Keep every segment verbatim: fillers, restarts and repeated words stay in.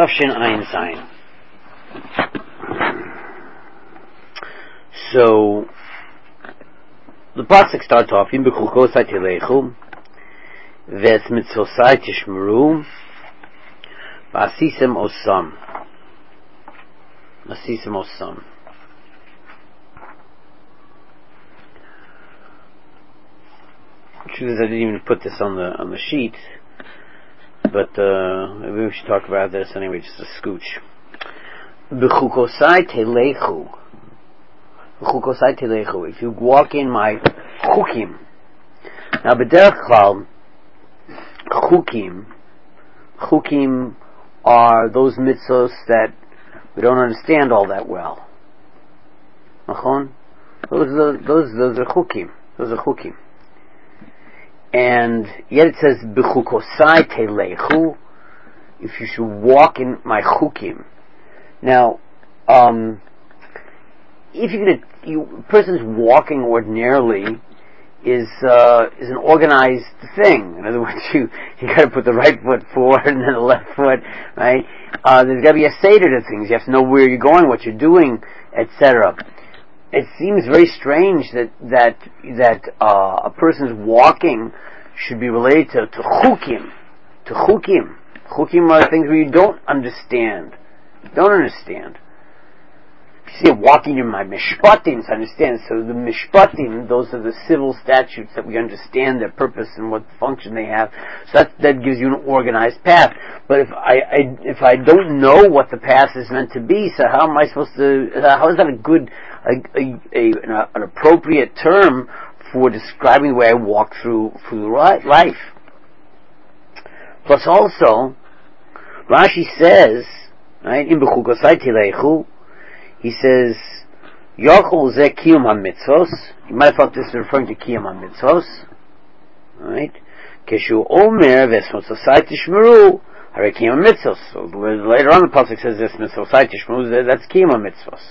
Tafshin Ayin Zayin. So the pasuk starts off in Bechukosai Telechu Ves Mitzvosai Tishmeru V'asisem Osam V'asisem Osam. The truth is, I didn't even put this on the on the sheet, but uh, maybe we should talk about this anyway, just a scooch. B'chukosai telechu. B'chukosai telechu. If you walk in my chukim. Now, b'derech klal, chukim, chukim are those mitzvos that we don't understand all that well. Nachon? Those are those those are chukim. Those are chukim. And yet it says b'chukosai telechu, if you should walk in my chukim. Now, um, if you're gonna, you, a person's walking ordinarily is uh, is an organized thing. In other words, you you got to put the right foot forward and then the left foot, right? Uh, there's got to be a seder to things. You have to know where you're going, what you're doing, et cetera. It seems very strange that that that uh, a person's walking should be related to, to chukim, to chukim. Chukim are things where you don't understand, don't understand. If you see walking in my mishpatim, to understand. So the mishpatim, those are the civil statutes that we understand their purpose and what function they have. So that that gives you an organized path. But if I, I if I don't know what the path is meant to be, so how am I supposed to? How is that a good A, a, a, an appropriate term for describing the way I walk through through life? Plus, also, Rashi says, right, in Bechukosai Telechu, he says, Yochol ze kiyum ha-mitzvos. You might have thought this is referring to kiyum ha-mitzvos, right? Keshu omer v'esmososai tishmeru hare kiyum ha-mitzvos. So later on the pasuk says this mitzvosai tishmeru, that's kiyum ha-mitzvos.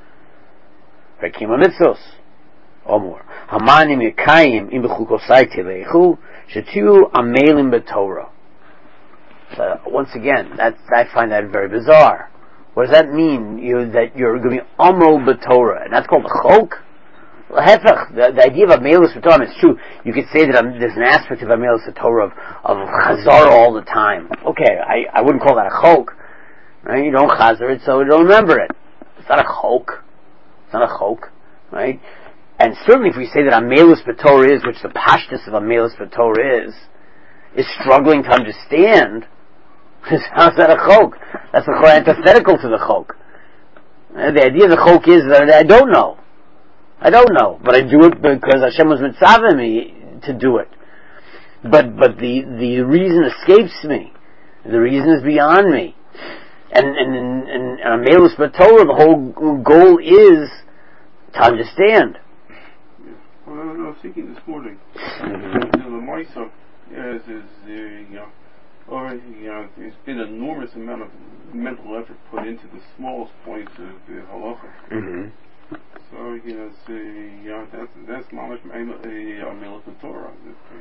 Rekim ha-mitzvos. Omor. Hamanim yekayim im b'chukosai telechu shetiu amelim b'torah. So once again, that I find that very bizarre. What does that mean? You that you're going to be amol b'torah, and that's called a chok. Hefech, the, the idea of amelus b'torah is true. You could say that um, there's an aspect of amelus b'torah of of chazar all the time. Okay, I, I wouldn't call that a chok. Right? You don't chazar it, so you don't remember it. It's not a chok. It's not a chok, right? And certainly if we say that Amelus B'Torah is, which the pashtus of Amelus B'Torah is, is struggling to understand, how's that a chok? That's a antithetical to the chok. Uh, the idea of the chok is that I don't know. I don't know. But I do it because Hashem was mitzaveh me to do it. But but the, the reason escapes me. The reason is beyond me. And and and, and Amelus B'Torah, the whole goal is to understand. Yeah. Well, I was thinking this morning. Mm-hmm. You know, the Maisa is, is uh, you know, or you know, there's been an enormous amount of mental effort put into the smallest points of the halacha. Mm-hmm. So you know, so, you know that's that's mamash Amelus B'Torah.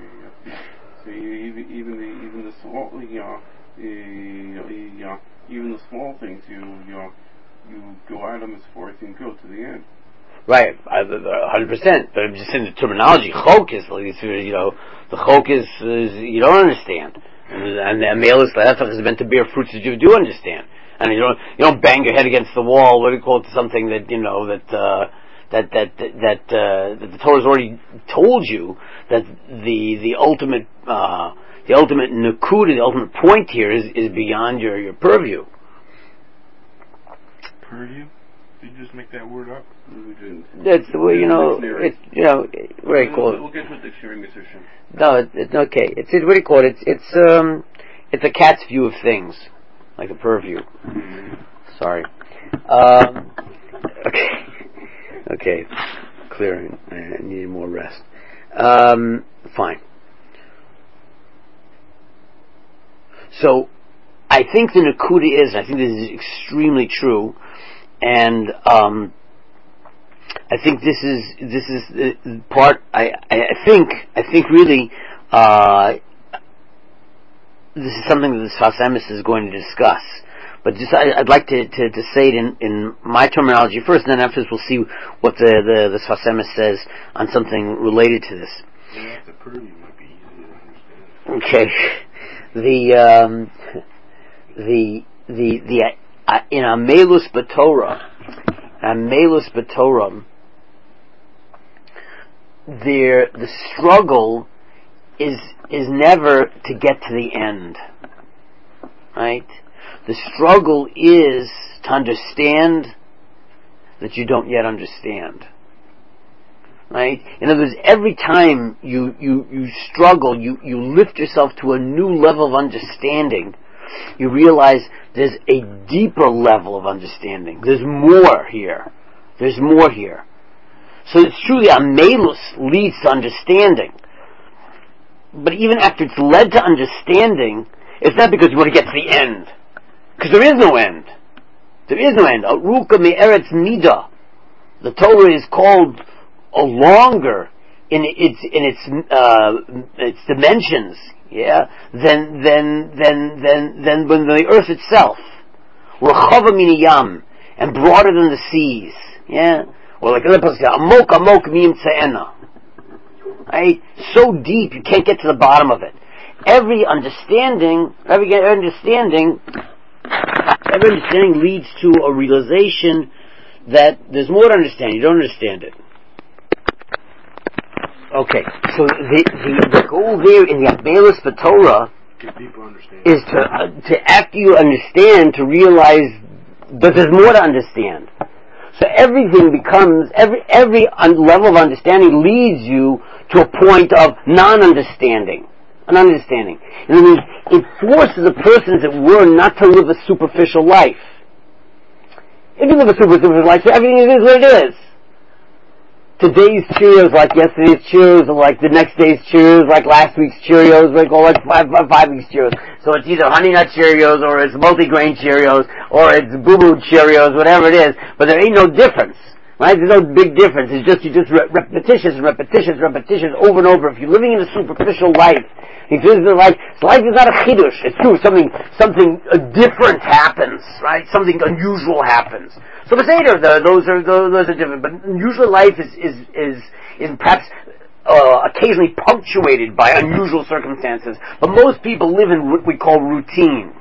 So even even the even the small, you know. Uh, you know, even the small things, you you know, you go at them as far as you can go to the end. Right, one hundred percent. But I'm just saying the terminology, chok is, you know, the chok is, is you don't understand, and the amelus b'torah is meant to bear fruits that you do understand, and you don't you don't bang your head against the wall. What do you call it? Something that you know that uh, that that that uh, that the Torah has already told you that the the ultimate. Uh, The ultimate nakuda, the ultimate point here is, is beyond your, your purview. Purview? Did you just make that word up? We didn't. That's the way, you know, it's, you know, what do you call it? We'll get to the dictionary, Mister Shem. No, it's, it's okay. It's, it, what do you call it? It's, it's, um, it's a cat's view of things. Like a purview. Mm-hmm. Sorry. Um, okay. Okay. Clear. I need more rest. Um, fine. So, I think the nakuda is, I think this is extremely true, and um, I think this is this is the part. I, I think I think really uh, this is something that the Sfas Emes is going to discuss. But just I, I'd like to, to, to say it in, in my terminology first, and then afterwards we'll see what the the, the Sfas Emes says on something related to this. Yeah, the Purdy might be easier to understand. Okay, the um, the the the uh, in Amelus B'Torah, Amelus B'Torah, there the struggle is is never to get to the end, right? The struggle is to understand that you don't yet understand, right? In other words, every time you, you, you struggle, you, you lift yourself to a new level of understanding, you realize there's a deeper level of understanding. There's more here. There's more here. So it's truly Amelus leads to understanding. But even after it's led to understanding, it's not because you want to get to the end. Because there is no end. There is no end. Aruka me'eretz mida. The Torah is called a longer in its in its uh, its dimensions, yeah, than than than than than than the earth itself. Rechava miniyam, and broader than the seas, yeah. Or like another place, amok amok miyimtzeena. Right? So deep you can't get to the bottom of it. Every understanding, every understanding. Every understanding leads to a realization that there's more to understand. You don't understand it. Okay, so the the, the goal there in the Amelus B'Torah is to uh, to after you understand to realize that there's more to understand. So everything becomes every every un- level of understanding leads you to a point of non-understanding. An understanding. In other words, it forces a person, as it were, not to live a superficial life. If you live a superficial life, so everything is what it is. Today's Cheerios like yesterday's Cheerios, or like the next day's Cheerios, like last week's Cheerios, like or like five, five, five weeks Cheerios. So it's either Honey Nut Cheerios, or it's multi-grain Cheerios, or it's Boo Boo Cheerios, whatever it is. But there ain't no difference. Right? There's no big difference. It's just, you just re- repetitious, repetitious, repetitious, over and over. If you're living in a superficial life, if you're living life, life is not a chidush. It's true. Something, something uh, different happens, right? Something unusual happens. So the Seder, the, those are, those, those are different. But usual life is, is, is, is perhaps, uh, occasionally punctuated by unusual circumstances. But most people live in what we call routine.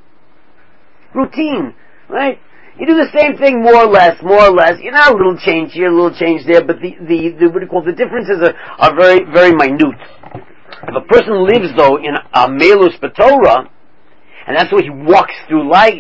Routine, right? You do the same thing more or less, more or less. You know, a little change here, a little change there, but the, the, the what do you call, the differences are, are very, very minute. If a person lives, though, in Amelus B'Torah, and that's the way he walks through life,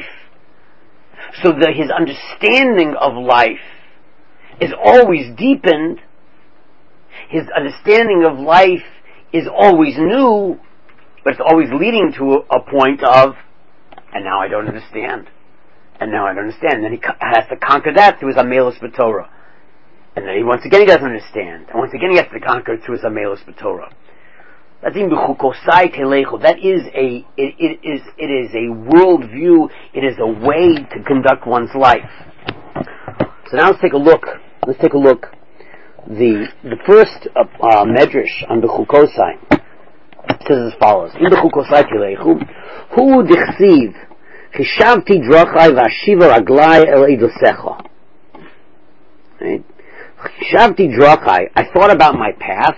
so that his understanding of life is always deepened, his understanding of life is always new, but it's always leading to a, a point of, and now I don't understand. And now I don't understand. And then he has to conquer that through his Amelus B'Torah. And then he, once again he doesn't understand. And once again he has to conquer through his Amelus B'Torah. That is a, it, it is, it is a worldview, it is a way to conduct one's life. So now let's take a look, let's take a look. The, the first, uh, uh medrash on the Chukosai says as follows. In the Chukosai Telechu, Hu dichsiv, Chishavti drachai v'ashiva raglai el eidosecha. Right? Chishavti drachai. I thought about my paths.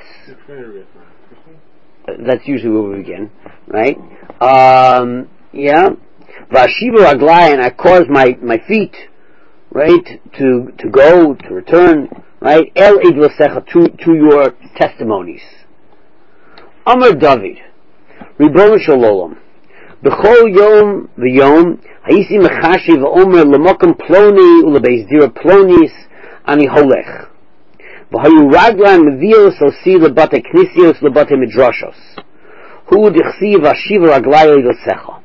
That's usually where we begin, right? Um, yeah. V'ashiva raglai, and I caused my, my feet, right, to to go, to return, right? El eidosecha, to to your testimonies. Amar David, Ribono Shel Olam. B'chol yom v'yom ha'isi mechashi v'omer l'mokem ploni u'lebeis dira plonis ani holech v'hayu raglan mevios osi lebate knisios lebate midrashos hu dichsi v'ashiv raglai eidosecha.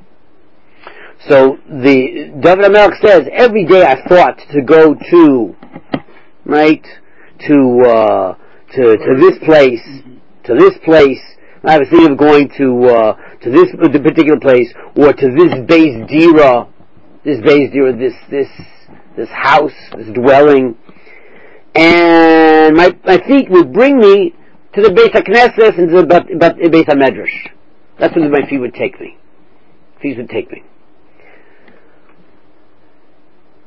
So the David HaMelech says, every day I thought to go to, right, to uh, to to this place, to this place. I was thinking of going to uh, to this particular place, or to this Beis Dira, this Beis Dira, this this this house, this dwelling, and my my feet would bring me to the Beis HaKnesses and to the Beis HaMedrash. That's where my feet would take me. Feet would take me.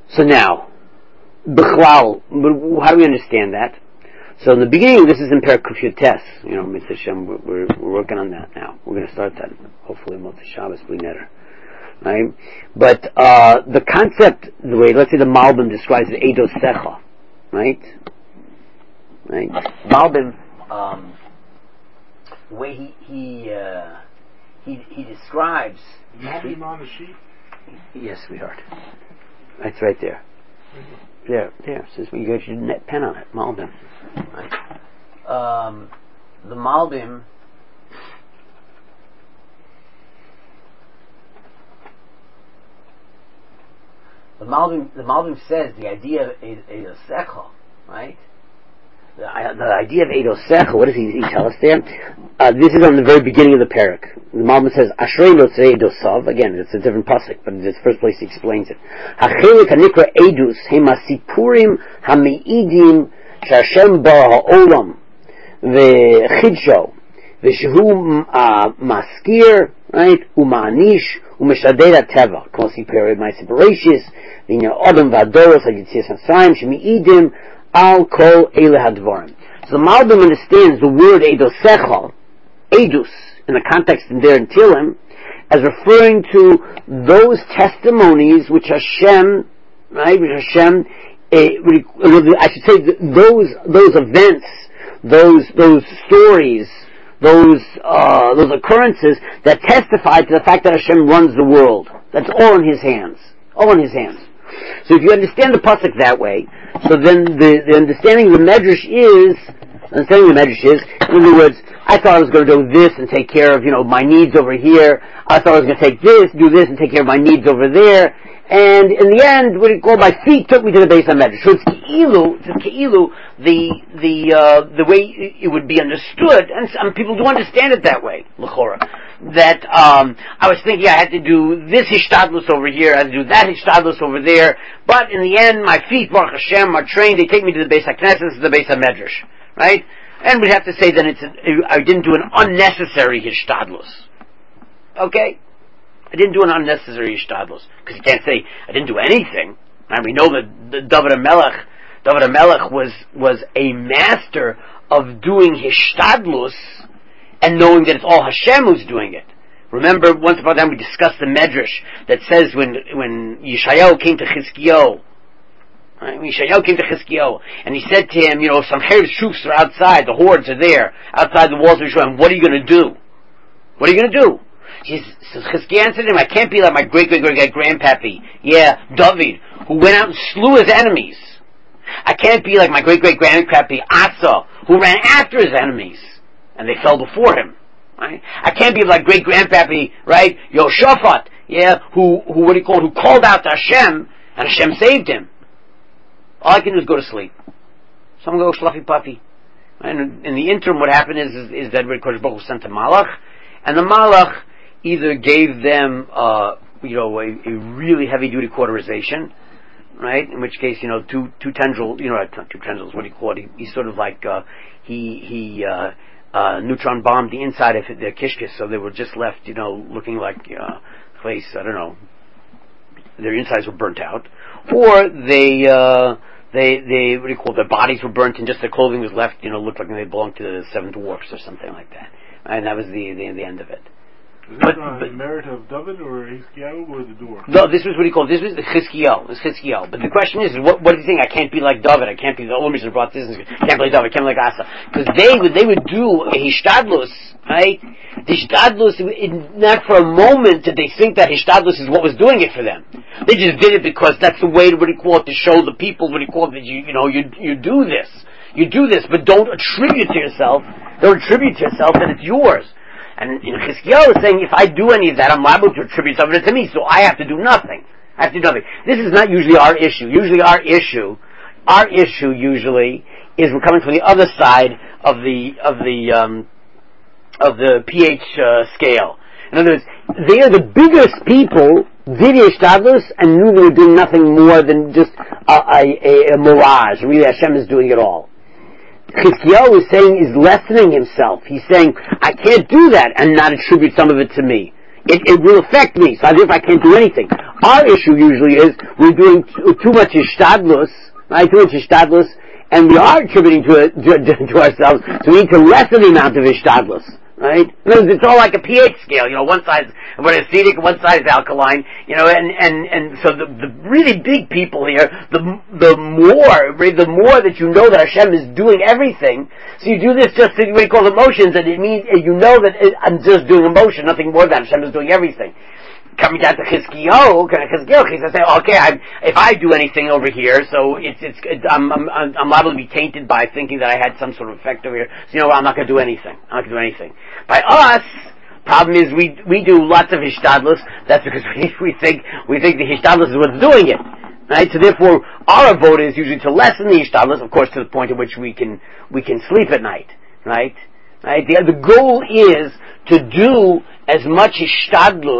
So now, B'chlal, how do we understand that? So in the beginning, this is in Perek Kuf Yutes. You know, Mitzvah Shem, we're, we're, we're working on that now. We're going to start that, hopefully, Motzei Shabbos, Bli Neder. Right? But, uh, the concept, the way, let's say the Malbim describes it, Eidos Secha. Right? Right? Malbim, um, the way he, he, uh, he, he describes... Did you see him on the sheet? Yes, sweetheart. That's right there. There, there. Says you got your net pen on it, Malbim. Right. Um, the Malbim. The Malbim, the Malbim says the idea of Eidos Secha, right? The, the idea of Eidos Secha. What does he, he tell us there? Uh, this is on the very beginning of the parak. The Malbim says Ashrei Notzei Eidosav. Again, it's a different pasuk, but it's the first place he explains it. Hachelik hanikra Eidus hema sipurim hameidim she'Hashem bara ha'olam v'chidsho v'shehu maskir, right? U'ma'anish u'meshader ha'teva kol sipurei ma'aseh bereshis v'inyan adam v'adoros ha'yitzias hasayim shemeidim al kol ele hadvarim. So the Malbim understands the word Eidos Secha, Eidus, in the context in there in Tehillim, as referring to those testimonies which Hashem, right, which Hashem, uh, I should say, those those events, those those stories, those uh, those occurrences that testify to the fact that Hashem runs the world. That's all in His hands, all in His hands. So if you understand the pasuk that way, so then the, the understanding of the Medrash is, understanding the Medrash is, in other words, I thought I was going to do this and take care of, you know, my needs over here. I thought I was going to take this, do this, and take care of my needs over there. And in the end, what do you call, my feet took me to the base of Medrash. So it's Ke'ilu, it's Ke'ilu, the, the, uh, the way it would be understood, and some people do understand it that way, L'chora. That, um, I was thinking I had to do this Hishtadlus over here, I had to do that Hishtadlus over there, but in the end, my feet, Baruch Hashem, are trained, they take me to the base of Knesset, to the base of Medrash. Right? And we'd have to say that it's a, I didn't do an unnecessary Hishtadlus. Okay? I didn't do an unnecessary Hishtadlus. Because you can't say, I didn't do anything. And we know that the David HaMelech, David HaMelech was, was a master of doing Hishtadlus and knowing that it's all Hashem who's doing it. Remember, once upon a time we discussed the Medrash that says when, when Yeshayahu came to Chizkiyahu, right? When Yeshayahu came to Chizkiyahu, and he said to him, you know, some Her's troops are outside, the hordes are there, outside the walls of Yisrael, what are you going to do? What are you going to do? He says, Chizkiyahu answered him, I can't be like my great-great-great-grandpappy, yeah, David, who went out and slew his enemies. I can't be like my great-great-grandpappy, Asa, who ran after his enemies, and they fell before him. Right? I can't be like great-grandpappy, right, Yoshaphat, yeah, who, who, what do you call it, who called out to Hashem, and Hashem saved him. All I can do is go to sleep. Someone go schluffy puffy. And in the interim, what happened is, is, is that Kodesh Baruch Hu sent a Malach, and the Malach either gave them, uh, you know, a, a really heavy-duty cauterization, right? In which case, you know, two two tendrils, you know, not two tendrils, what do you call it? He, he sort of like, uh, he, he, uh, uh, neutron bombed the inside of their kishkis, so they were just left, you know, looking like, uh, place, I don't know, their insides were burnt out. Or they, uh, they, they, what do you call it, their bodies were burnt and just their clothing was left, you know, looked like they belonged to the seven dwarfs or something like that. And that was the, the, the end of it. Is that uh, the merit of David or Chizkiyahu or the dwarf? No, this was what he called, this was the Chizkiyahu, this Chizkiyahu. But the question is, what, what do you think? I can't be like David, I can't be, the old reason brought this, I can't be like David, I can't be like Asa. Because they would, they would do a Hishtadlus, right? The Hishtadlus, not for a moment did they think that Hishtadlus is what was doing it for them. They just did it because that's the way, what do you call it, to show the people, what do you call it, that you, you know, you, you do this. You do this, but don't attribute to yourself, don't attribute to yourself that it's yours. And you know, Chizkiyahu is saying, if I do any of that, I'm liable to attribute something to me, so I have to do nothing. I have to do nothing. This is not usually our issue. Usually our issue, our issue usually, is we're coming from the other side of the, of the, um, of the pH uh, scale. In other words, they are the biggest people, did Hishtadlus, and knew they were doing nothing more than just a, a, a mirage. Really, Hashem is doing it all. Chizkiyahu is saying, is lessening himself. He's saying, I can't do that and not attribute some of it to me. It, it will affect me, so as if I can't do anything. Our issue usually is, we're doing too, too much ishtadlus, right? Too much ishtadlus, and we are attributing to, it, to, to ourselves, so we need to lessen the amount of ishtadlus. Right? It's all like a pH scale, you know, one side is acidic, one side is alkaline, you know, and, and, and so the, the really big people here, the, the more, the more that you know that Hashem is doing everything, so you do this just what we call emotions, and it means, you know that it, I'm just doing emotion, nothing more than Hashem is doing everything. Coming down to Chizkiyahu, Chizkiyahu, he says, okay, I'm, if I do anything over here, so it's, it's, it's I'm, I'm, I'm liable to be tainted by thinking that I had some sort of effect over here. So, you know what, I'm not going to do anything. I'm not going to do anything. By us, problem is we, we do lots of hishtadlus. That's because we, we think, we think the hishtadlus is what's doing it. Right? So therefore, our vote is usually to lessen the hishtadlus, of course, to the point at which we can, we can sleep at night. Right? Right? The, the goal is to do as much hishtadlus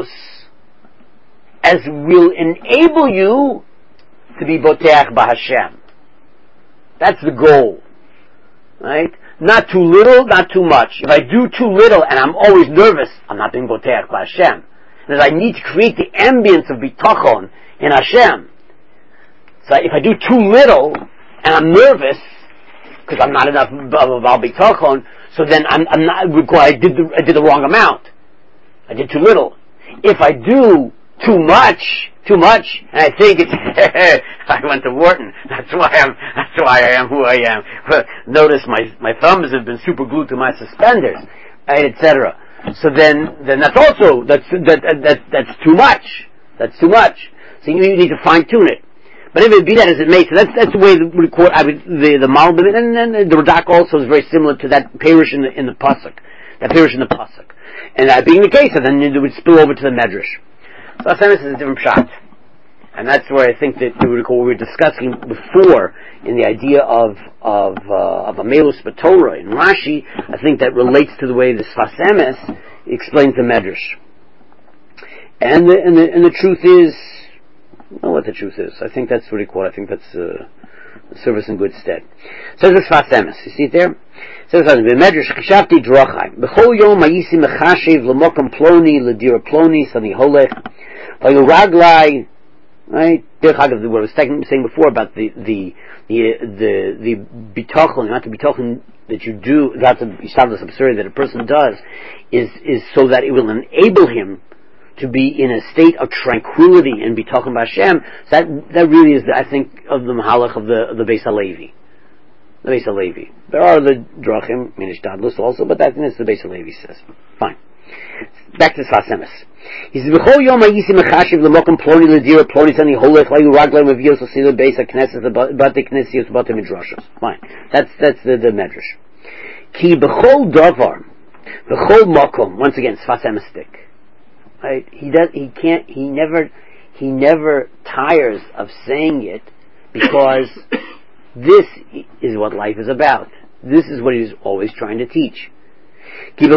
as will enable you to be boteach b'Hashem. That's the goal. Right? Not too little, not too much. If I do too little and I'm always nervous, I'm not being boteach b'Hashem. And I need to create the ambience of bitachon in Hashem. So if I do too little and I'm nervous because I'm not enough about bitachon, so then I'm, I'm not. I did the I did the wrong amount. I did too little. If I do too much, too much, and I think it's, I went to Wharton, that's why I'm, that's why I am who I am. But notice my, my thumbs have been super glued to my suspenders, right, et cetera. So then, then that's also, that's, that, that, that's too much. That's too much. So you, you need to fine tune it. But if it be that as it may, so that's, that's the way the record, I would, the, the Malbim, and then the Radak also is very similar to that parish in the, in the Pasuk. That parish in the Pasuk. And that being the case, so then it would spill over to the Medrash. So Asemis is a different shot. And that's where I think that we were discussing before in the idea of of uh, of Amelus B'Torah in Rashi. I think that relates to the way the Sfas Emes explains the Medrash. And the, and the and the truth is, I don't know what the truth is. I think that's what he called. I think that's uh, service in good stead. Says the Sfas Emes. You see it there? Says the Medrash Chishapti Drachai B'chol Yom Hayisi Mechashiv L'Mokom Ploni L'Dira Ploni Sani Holech Vayuraglai. Right? What I was saying before about the the the the the bitachon, not the bitachon that you do, not the ishtadlus absurd that a person does, is is so that it will enable him to be in a state of tranquility and bitachon b'Hashem. So that that really is, the, I think, of the mahalach of the of the Beis Halevi. The Beis Halevi. There are the drachim min ishtadlus also, but that is the Beis Halevi says. Fine. Back to Sfas Emes. He says, "B'chol yom hayisi mechashiv l'mokom ploni l'dira ploni sani holech layu raglaim avios osila beis haknesses b'atei knesios b'atei midrashos." Fine. That's that's the, the medrash. Ki b'chol davar, b'chol mokom. Once again, Sfas Emes stick. Right? He does. He can't. He never. He never tires of saying it because this is what life is about. This is what he's always trying to teach. In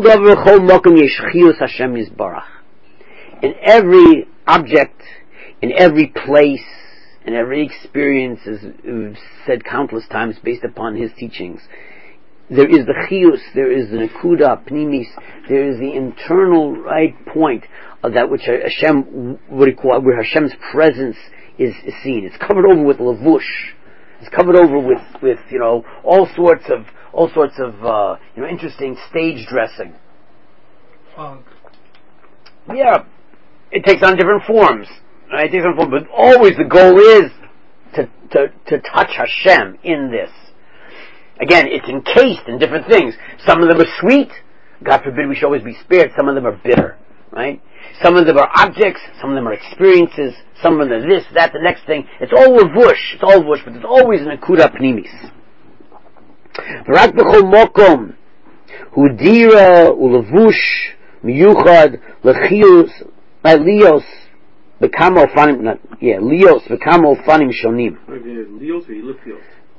every object, in every place, in every experience, as we've said countless times based upon his teachings, there is the chiyus, there is the nekuda, pnimis, there is the internal right point of that which Hashem, what we call, where Hashem's presence is, is seen. It's covered over with lavush. It's covered over with, with, you know, all sorts of all sorts of uh, you know, interesting stage dressing. Funk. Yeah, it takes on different forms. Right? It takes on forms, but always the goal is to, to to touch Hashem in this. Again, it's encased in different things. Some of them are sweet. God forbid we should always be spared. Some of them are bitter. Right? Some of them are objects. Some of them are experiences. Some of them are this, that, the next thing. It's all lavush. It's all lavush, but there's always an akuda pnimis. V'rak b'chol mokom hudira ulevush miyuchad lechios lios bekamo fanim. Yeah, lios bekamo fanim shonim. Lios or lipios?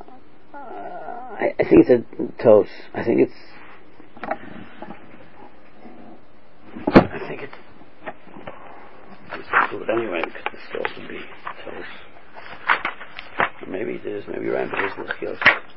I, I think it's a tos. I think it's. I think it's. Let's do it anyway because it's supposed to be tos. Maybe it is. Maybe you're right, but it's lichios.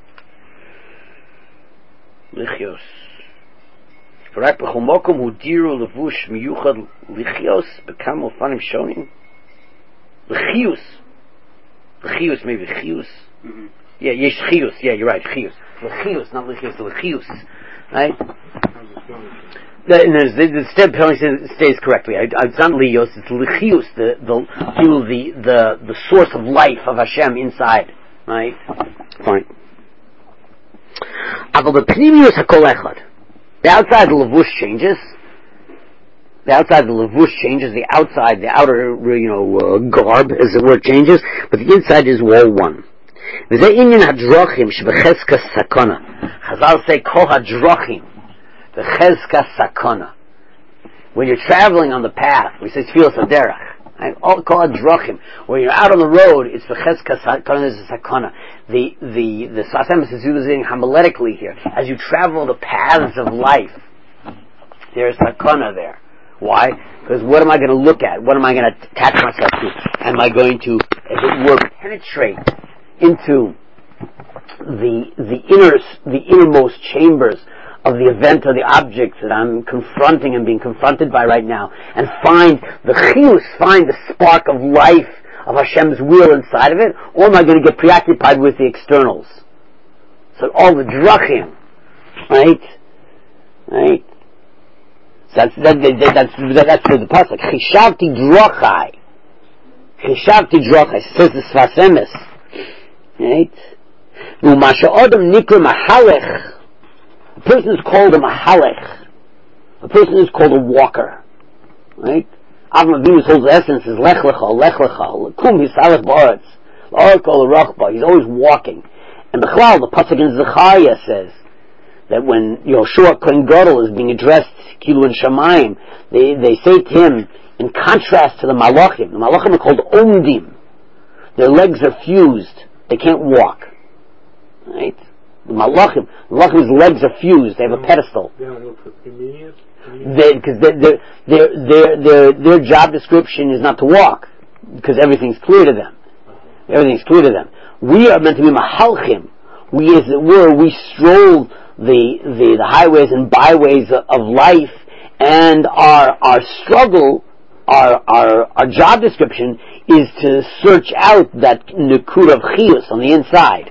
Lichios. V'rak b'chol mokom hu diru levush miyuchad lichios bekamo fanim shonim. L'chius. L'chius, maybe chius. Mm-hmm. Yeah, yesh chius. Yeah, you're right, chius. L'chius, not l'chius, l'chius. Right? The, the, the step penalty stays correctly. I, it's not lios, it's l'chius, the the the the the source of life of Hashem inside. Right? Fine. Aval the pnimius hakol echad. The outside the levush changes. The outside the levush changes. The outside, the outer, you know, uh, garb, as it were, changes. But the inside is all one. V'zeh inyan hadrochim shebecheskas sakona. Chazal say kol hadrochim. The chezka sakona. When you're traveling on the path, we say tfilas haderech. All call it drachim. When you're out on the road, it's the chezka sakona. There's a sakona. The the the Sfas Emes is using homiletically here. As you travel the paths of life, there's sakona there. Why? Because what am I going to look at? What am I going to attach myself to? Am I going to, as it were, penetrate into the the inner the innermost chambers of the event or the objects that I'm confronting and being confronted by right now, and find the chiyus, find the spark of life of Hashem's will inside of it, or am I going to get preoccupied with the externals? So all the drachim, right? Right? So that's that, that, that's that's for the pasuk. Chishavti drachai, chishavti drachai says the Sfas Emes, right? U'masha odom nikra mahalech. A person is called a mahalech. A person is called a walker. Right? Avram Avinu's whole essence is lech lecha, lech lecha, kum hisalech ba'aretz, l'orkol l'rochba. He's always walking. And Bechlal, the pasuk in Zechariah says that when Yoshua Kohen Gadol is being addressed, Kilu and Shamayim, they, they say to him, in contrast to the malachim, the malachim are called omdim. Their legs are fused. They can't walk. Right? The malachim, malachim's legs are fused. They have a pedestal. They don't look for convenience. Because their their their their their job description is not to walk, because everything's clear to them. Everything's clear to them. We are meant to be mahalchim. We, as it were, we stroll the the, the highways and byways of, of life, and our our struggle, our our our job description is to search out that nekud of chiyus on the inside.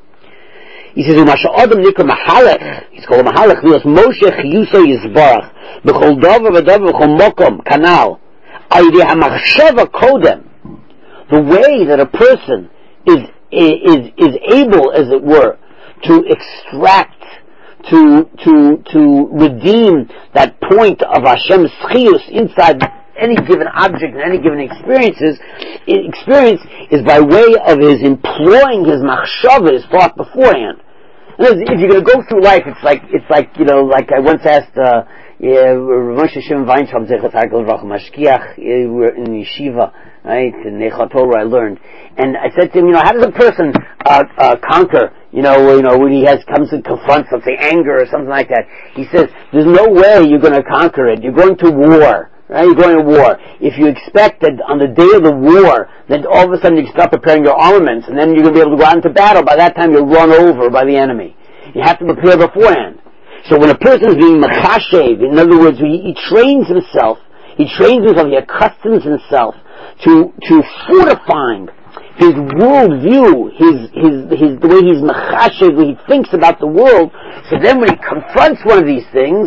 He says, "U'masha adam nikra mahalech." He's called a mahalech. Because Moshe chiyuso yizbarach b'chol davar v'davar b'chol mokom kanal ayidei hamachshava kodem. The way that a person is is is able, as it were, to extract, to to to redeem that point of Hashem's chiyus inside any given object and any given experiences, experience is by way of his employing his machshava, his thought beforehand. And if you're going to go through life, it's like it's like you know, like I once asked uh, yeah, Rav Moshe Shimon Weintraub, Zechat Hakel Racham Mashkiach, we're in yeshiva, right? In Nechot Torah, I learned, and I said to him, you know, how does a person uh, uh, conquer? You know, you know, when he has comes and confronts, let's say, anger or something like that. He says, there's no way you're going to conquer it. You're going to war. Right? You're going to war. If you expect that on the day of the war, that all of a sudden you start preparing your armaments, and then you're going to be able to go out into battle, by that time you're run over by the enemy. You have to prepare beforehand. So when a person is being machashev, in other words, he, he trains himself, he trains himself, he accustoms himself to, to fortifying his worldview, his, his, his, the way he's machashev, he thinks about the world, so then when he confronts one of these things,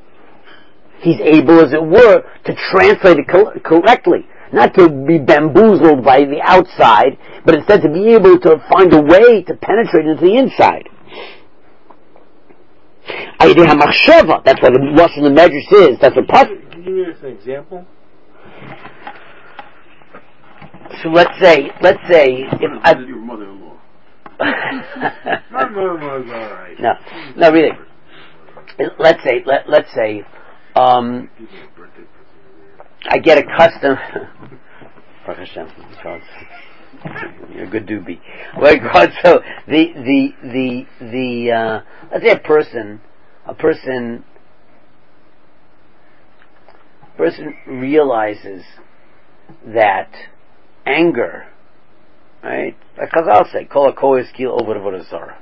he's able, as it were, to translate it co- correctly. Not to be bamboozled by the outside, but instead to be able to find a way to penetrate into the inside. That's what the Lashon the Medrash is. That's what Pas. Can you give us an example? So let's say, let's say, if I... Your mother-in-law. My mother-in-law's all right. No, no, really. Let's say, let, let's say, um, I get accustomed. Baruch Hashem, you're a good doobie. Well, God, so the the the the uh, let's say a person, a person, person realizes that anger, right? Like Chazal say, "Kol hakohes kil over avodas zarah."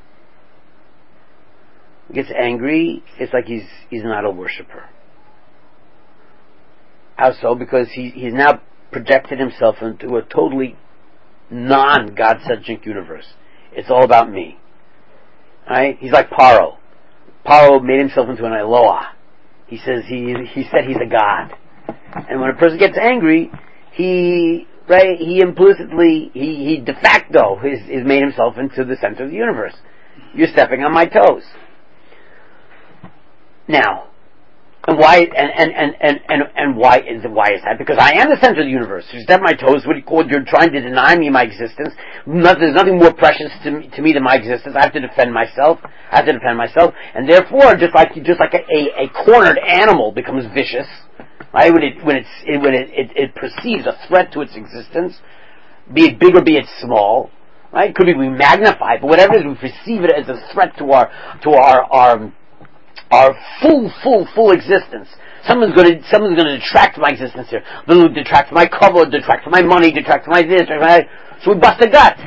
Gets angry, it's like he's he's an idol worshiper. How so? Because he he's now projected himself into a totally non-God-centric universe. It's all about me. Right? He's like Paro. Paro made himself into an Eloah. He says he he said he's a god. And when a person gets angry, he right he implicitly he, he de facto has, has made himself into the center of the universe. You're stepping on my toes. Now, and why and and, and, and, and, and why is why is that? Because I am the center of the universe. You step on my toes. What do you call it? You're trying to deny me my existence. Not, there's nothing more precious to me, to me than my existence. I have to defend myself. I have to defend myself, and therefore, just like just like a, a, a cornered animal becomes vicious, right? When it when it's it, when it, it it perceives a threat to its existence, be it big or be it small, right? It could be we magnify, but whatever it is, we perceive it as a threat to our to our our our full, full, full existence. Someone's going to, someone's going to detract from my existence here. They'll detract from my cover, detract from my money, detract from my this, detract from my, so we bust a gut.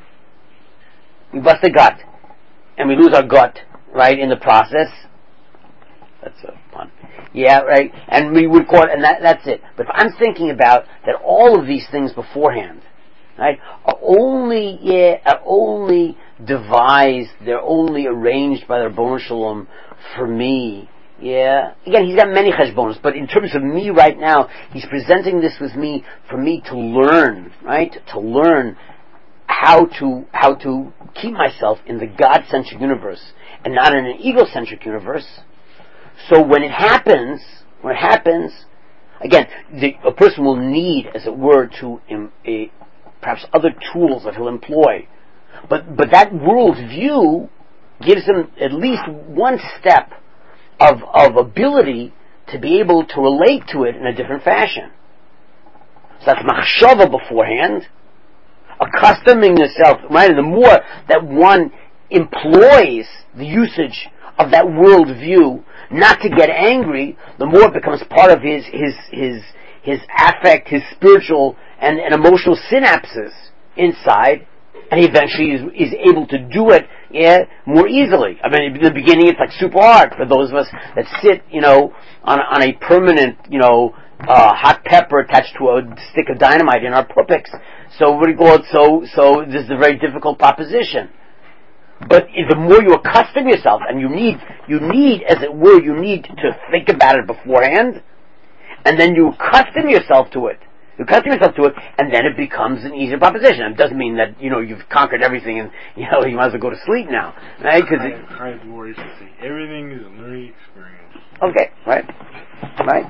We bust a gut. And we lose our gut, right, in the process. That's a pun. Yeah, right. And we would call it, and that, that's it. But if I'm thinking about that all of these things beforehand, right, are only, yeah, are only devised, they're only arranged by the Ribono Shel Olam for me, yeah. Again, he's got many cheshbonos, but in terms of me right now, he's presenting this with me for me to learn, right? To learn how to how to keep myself in the God-centric universe and not in an ego-centric universe. So when it happens, when it happens, again, the, a person will need, as it were, to um, a, perhaps other tools that he'll employ, but but that world view gives him at least one step of of ability to be able to relate to it in a different fashion. So that's machshava beforehand, accustoming yourself, right? And the more that one employs the usage of that world view, not to get angry, the more it becomes part of his his his his affect, his spiritual and, and emotional synapses inside, and he eventually is, is able to do it, yeah, more easily. I mean, in the beginning, it's like super hard for those of us that sit, you know, on on a permanent, you know, uh, hot pepper attached to a stick of dynamite in our pupiks. So what do you call it? So so this is a very difficult proposition. But the more you accustom yourself, and you need you need, as it were, you need to think about it beforehand, and then you accustom yourself to it. You accustom yourself to it, and then it becomes an easier proposition. It doesn't mean that, you know, you've conquered everything and, you know, you might as well go to sleep now, right? Because everything is a learning experience. Okay, right, right,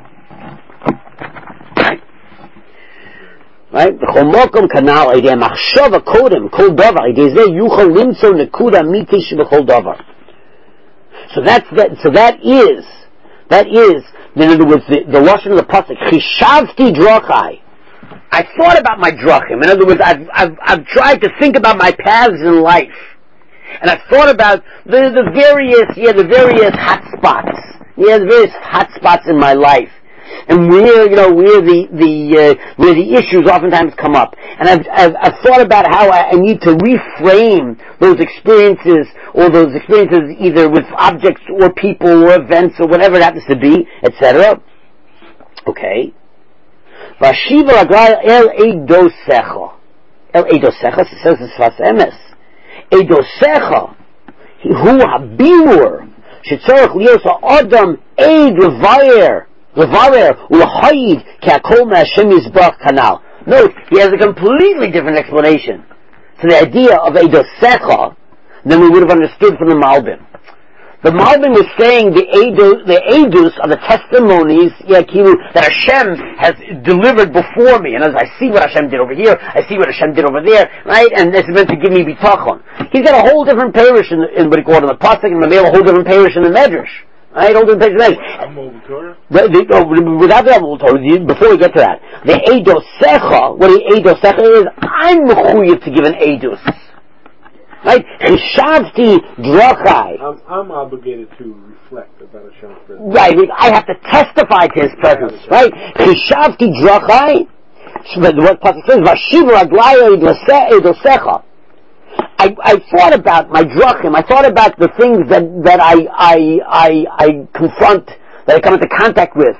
right, right. בכל מקום כנ"ל על ידי המחשבה קודם כל דבר, על ידי זה יוכל למצוא נקודה אמיתית שבכל דבר. So that's that. So that is that is. In other words, the, the lashon of the pasuk, Chishavti drachai. I thought about my drachim. In other words, I've, I've, I've tried to think about my paths in life. And I've thought about the, the various, yeah, the various hot spots. Yeah, the various hot spots in my life. And where, you know, where the, the, uh, where the issues oftentimes come up. And I've, I've, I've thought about how I, I need to reframe those experiences, or those experiences either with objects or people or events or whatever it happens to be, et cetera. Okay. Vashiva Ragai El Eidosecha. El Eidosecha, it says in Sfas Emes. Eidosecha, hu habirur, shetzorach lios ha'adam eid levayer, levayer u'lahayid ke'akol me'Hashem yizbarach kanal. Note, he has a completely different explanation to the idea of Eidosecha than we would have understood from the Malbim. The Malbim was saying the Eidus, the Eidus are the testimonies, yeah, that Hashem has delivered before me. And as I see what Hashem did over here, I see what Hashem did over there, right? And this is meant to give me bitachon. He's got a whole different parish in, in what he called in the pasuk, and maybe a whole different parish in the Medrash. Right? Whole different parish in the Medrash. Without the Amul Torah, before we get to that, the Eidosecha, what the Eidosecha is, I'm mechuyev to give an Eidus. Right? Chishavti drachai. I'm, I'm obligated to reflect about Hashem's presence. Right. I have to testify to His presence. Right? Chishavti drachai. What Pasuk says, Vashiv raglaya eidosecha. I I thought about my drachim. I thought about the things that that I I I I confront, that I come into contact with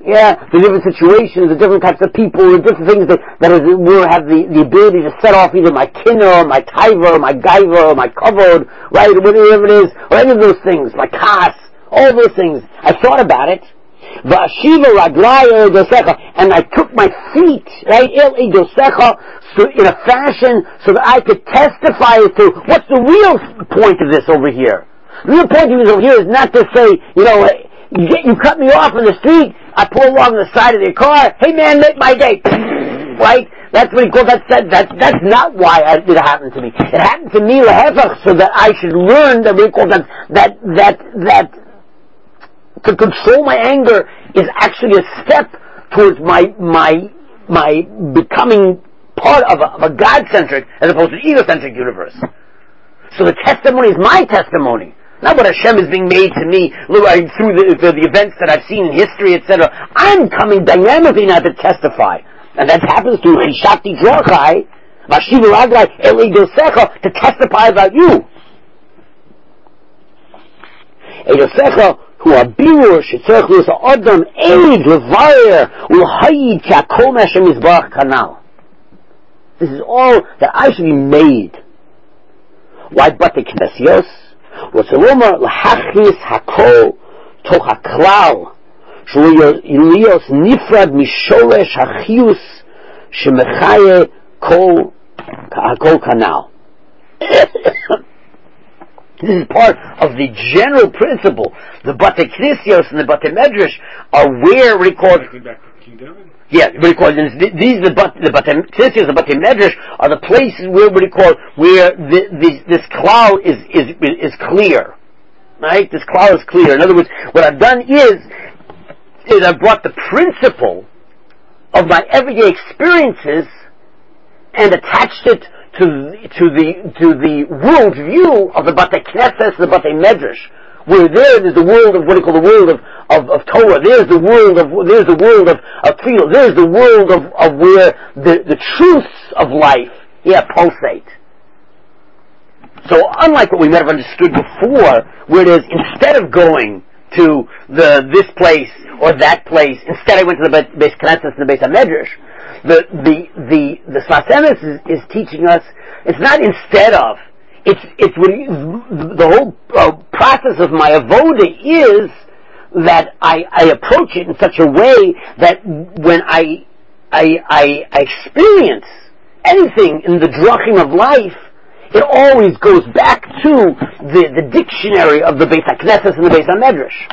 Yeah, the different situations, the different types of people, the different things that, that is, will have the, the ability to set off either my kinner, or my taiva, or my gaiva, or my kavod, right, whatever it is, or any of those things, my kas, all those things. I thought about it. V'ashiva raglaya dosecha, and I took my feet, right, el dosecha, so in a fashion so that I could testify as to what's the real point of this over here. The real point of this over here is not to say, you know, you, get, you cut me off in the street, I pull along the side of your car, hey man, make my day, right? That's what he called that. That, that that's not why it happened to me. It happened to me lehefach, so that I should learn that we call that that that that to control my anger is actually a step towards my my my becoming part of a, of a God-centric as opposed to an egocentric universe. So the testimony is my testimony. Not what Hashem is being made to me through the, the, the events that I've seen in history, et cetera. I'm coming dynamically now to testify. And that happens to Chishati Drochai, Vashiva Raglai, Eli Dosecha, to testify about you. Edosecha, who are birur, shetzorech lus ha'odam, eid, levayer, ulhayid, ki hakol me'Hashem yizbarach kanal. This is all that I should be made. Why Bate Knesios? Rotzalomar lahachnis hakol toch haklal shuliyos nifrad mishoresh hachius shemechaye kol hakol kanal. This is part of the general principle. The Bate Knesios and the Bate Medrash are where we call Yeah, what do you call it? These the but the Bate Knesios, the Bate Medrash are the places where what do you call it, where the, the, this cloud is is is clear, right? This cloud is clear. In other words, what I've done is is I've brought the principle of my everyday experiences and attached it to to the to the world view of the Bate Knesses, the Bate Medrash. Where there is the world of what do you call the world of, of, of Torah. There's the world of there's the world of of Tefillah. There's the world of, of where the, the truths of life, yeah, pulsate. So unlike what we might have understood before, where it is instead of going to the this place or that place, instead I went to the Beis Knesset and the Beis HaMedrash. The the the the Sfas Emes is, is teaching us. It's not instead of. It's it's the whole uh, process of my avoda is that I, I approach it in such a way that when I I, I, I experience anything in the drachim of life, it always goes back to the, the dictionary of the Beis HaKnesses and the Beis HaMedrash.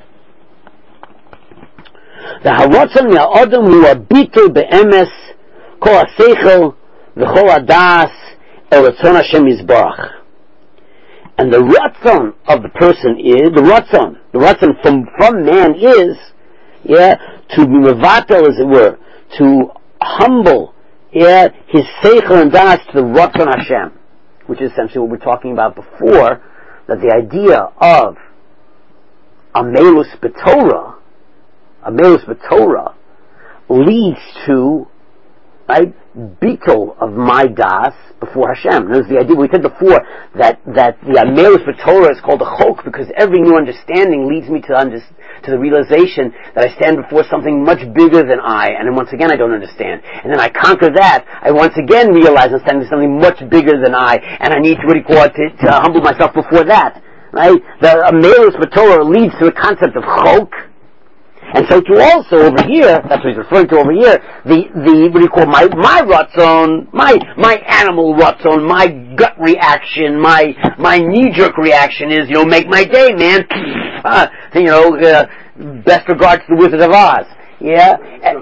The haratzon ya'odam hu abitul be'emes kol ha'seichel v'chol ha'das el ratzon Hashem yizbarach. And the ratzon of the person is, the ratzon, the ratzon from, from man is, yeah, to be mevatel, as it were, to humble, yeah, his seichel and das to the ratzon Hashem, which is essentially what we were talking about before, that the idea of amelus b'Torah, amelus b'Torah, leads to, right, bittul of my das before Hashem. There's the idea we said before that that the amelus b'Torah is called a chok because every new understanding leads me to under, to the realization that I stand before something much bigger than I, and then once again I don't understand. And then I conquer that. I once again realize I'm standing before something much bigger than I, and I need to really call it to, to humble myself before that. Right? The amelus b'Torah leads to the concept of chok. And so to also over here, that's what he's referring to over here, the, the, what do you call, my, my ratzon, my, my animal ratzon, my gut reaction, my, my knee-jerk reaction is, you know, make my day, man. Uh, you know, uh, best regards to the Wizard of Oz. Yeah?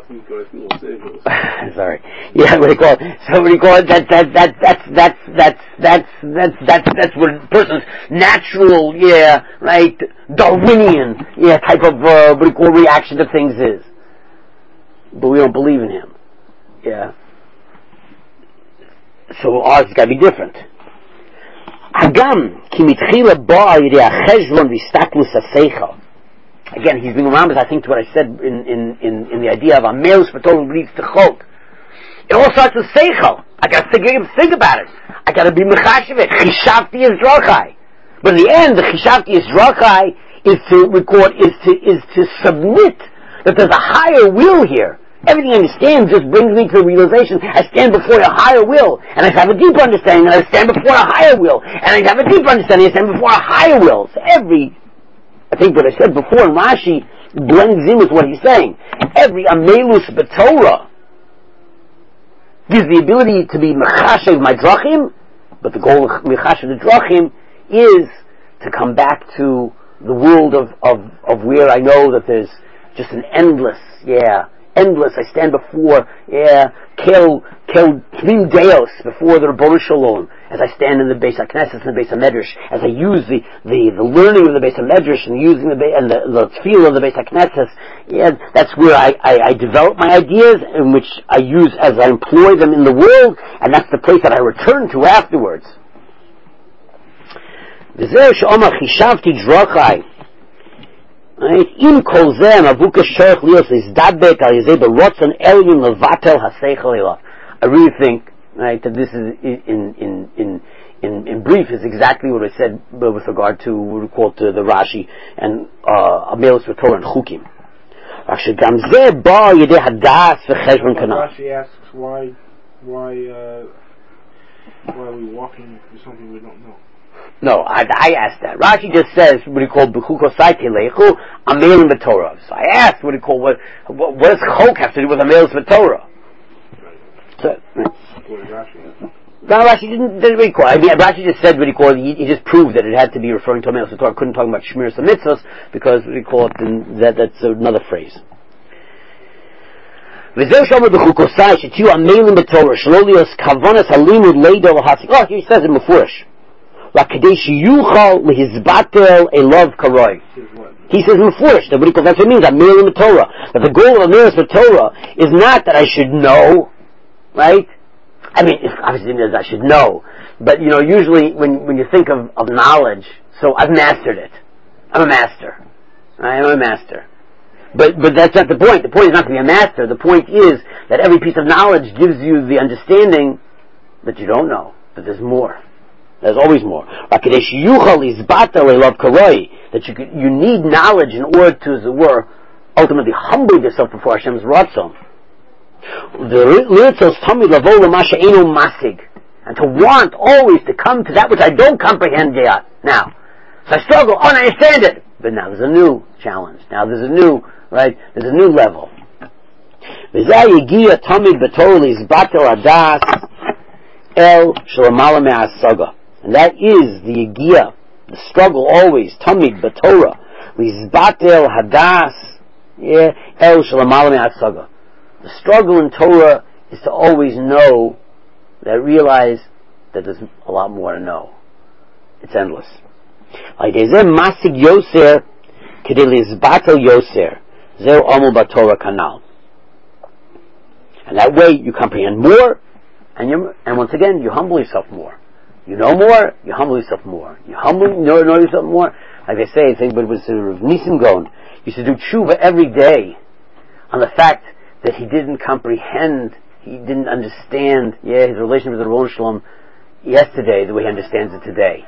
Sorry. Yeah, what do you call it? So what do you call it? That, that, that, that's, that's, that's, that's, that's, that's, that's what a person's natural, yeah, right, Darwinian, yeah, type of, uh, what do you call, reaction to things is. But we don't believe in him. Yeah. So ours has got to be different. Hagam, ki mitchila ba'a yidei ha'cheshbon v'istaklos ha'seichel. Again, he's being around, I think, to what I said in, in, in, in the idea of amelus b'Torah leads to chok. It all starts with seichel. I got to think, think about it. I got to be mechashiv it. Chishavti is drachai. But in the end, the chishavti is drachai is to record, is to is to submit that there's a higher will here. Everything I understand just brings me to the realization I stand before a higher will, and I have a deeper understanding, and I stand before a higher will, and I have a deeper understanding, I stand before a higher will. So every, I think what I said before in Rashi blends in with what he's saying. Every Amelus B'Torah gives the ability to be Mechashev my drachim, but the goal of Mechashev the drachim is to come back to the world of, of, of where I know that there's just an endless, yeah, endless, I stand before, yeah, Kel, Kel Trim Deos, before the Rebbeinu Shalom, as I stand in the Beis HaKnesses and the Beis HaMedrash, as I use the, the, the learning of the Beis HaMedrash and using the, and the, the feel of the Beis HaKnesses, yeah, that's where I, I, I develop my ideas, in which I use as I employ them in the world, and that's the place that I return to afterwards. וזהו שאומר חישבתי דרכי, עם כל זה מבוקש שייך להיות להזדבק על ידי ברוצן עליון לבטל השכל אליו. I really think, right, that this is in in in in in brief is exactly what I said with regard to what we call to the Rashi and Amelus B'Torah and Chukim. רק שגם זה בא על ידי הדעת וחשבון כנ"ל. Rashi asks why why uh, why are we walking through something we don't know? No, I, I asked that. Rashi just says what he called b'chukosai telechu amelin b'Torah. So I asked what he called what what, what does chok have to do with amelin b'Torah? So, no, Rashi didn't, didn't really call. I mean, Rashi just said what he called. He, he just proved that it had to be referring to amelin b'Torah. Couldn't talk about shmiras and mitzvos because what he called that that's another phrase. וזהו שאומר בחוקוסai שתהיו amelin b'Torah שלא להיות כוונת הלימוד לידע להסיק. Oh, he says it מפורש. כדי שיוכל להזבטל אלov karoi. He says in Furish, that what he calls, that's what it means, Amelin B'Torah. That the goal of Amelin B'Torah is not that I should know, right? I mean, obviously it means I should know, but you know, usually when, when you think of, of knowledge, so I've mastered it. I'm a master. I'm a master. But, but that's not the point. The point is not to be a master. The point is that every piece of knowledge gives you the understanding that you don't know, that there's more. There's always more. That you could, you need knowledge in order to, as it were, ultimately humble yourself before Hashem's ratzon. And to want always to come to that which I don't comprehend yet. Now, so I struggle, oh, I understand it. But now there's a new challenge. Now there's a new, right, there's a new level. El Shalamala Me'asaga. And that is the Yigiyah, the struggle always, Tamid B'Torah, Lizbatel Hadas, yeah, El Shalamala Me'asaga. The struggle in Torah is to always know, that realize that there's a lot more to know. It's endless. Like Ezeh Masig Yoser, Kedei Lizbatel Yoser, Zeu Amul B'Torah Kanal. And that way you comprehend more, and you, and once again, you humble yourself more. You know more, you humble yourself more. You humble, you know, know yourself more. Like I say, I think it was Rav Nisim Gaon used to do tshuva every day on the fact that he didn't comprehend, he didn't understand, yeah, his relationship with the Rebbeinu Shalom yesterday the way he understands it today.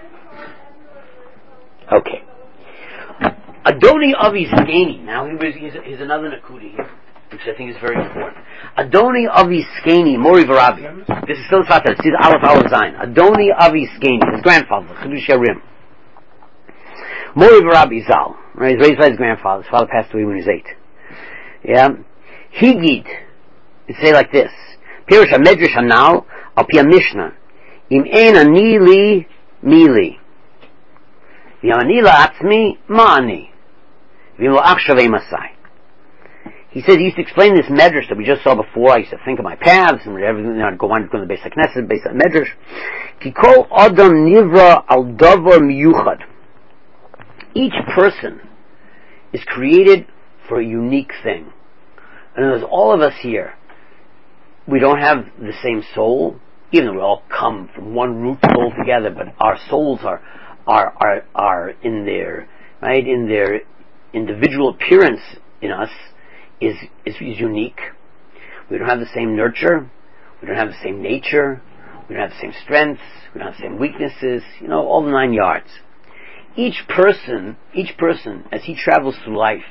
Okay. Adoni Avi Zgeni. Now he was, he's, he's another Nakudi here, which I think is very important. Adoni Avi Skeni, Mori Varabi. This is still Fatar. This is Aleph Aleph Zayin. Adoni Avi Skeni, his grandfather, Chidush Yarim. Mori Varabi Zal. Right, he's raised by his grandfather. His father passed away when he was eight. Yeah. Higid. It say like this. Pirush HaMedrash Hanal, Al Pi HaMishnah. Im Ein Ani Li Mili. V'Yam Ani La'atzmi Ma'ani. V'Yam Lo Achshavei Masai. He says he used to explain this medrash that we just saw before. I used to think of my paths and everything. You know, I'd go on to the Beis HaKnesset, Beis HaMedrash. Ki kol adam nivra al davar miyuchad. Each person is created for a unique thing. And there's all of us here. We don't have the same soul, even though we all come from one root soul together. But our souls are are are are in their right in their individual appearance in us. Is, is is unique. We don't have the same nurture. We don't have the same nature. We don't have the same strengths. We don't have the same weaknesses. You know, all the nine yards. Each person, each person, as he travels through life,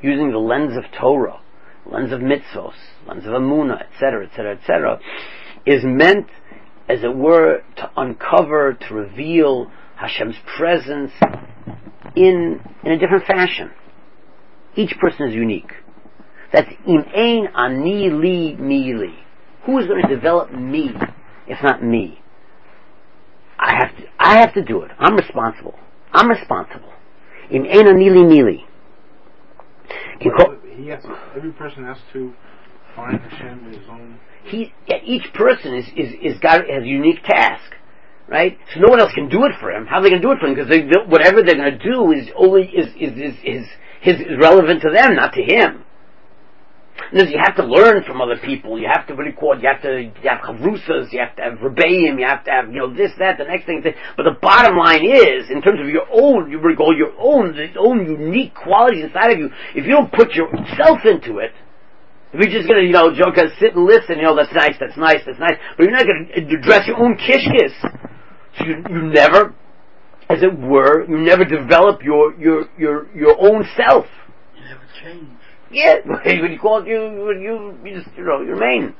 using the lens of Torah, lens of mitzvos, lens of Amunah, et cetera, et cetera, et cetera, is meant, as it were, to uncover, to reveal Hashem's presence in in a different fashion. Each person is unique. That's im ein ani li mi li. Who is going to develop me, if not me? I have to. I have to do it. I'm responsible. I'm responsible. Im ein ani li mi li. Well, he has to, every person has to find Hashem in his own. He, each person is is is got has a unique task, right? So no one else can do it for him. How are they going to do it for him? Because they, whatever they're going to do is only is is is is, is, is relevant to them, not to him. And you have to learn from other people. You have to record. You have to you have chavrusas. You have to have rebbeim. You have to have you know this, that, the next thing. But the bottom line is, in terms of your own, you recall your own, the own unique qualities inside of you. If you don't put yourself into it, if you're just gonna you know joke, sit and listen, you know that's nice, that's nice, that's nice. But you're not gonna address your own kishkis. So you, you never, as it were, you never develop your your your your own self. You never change. Yeah, what do you call it? You, you, you just, you know, you remain.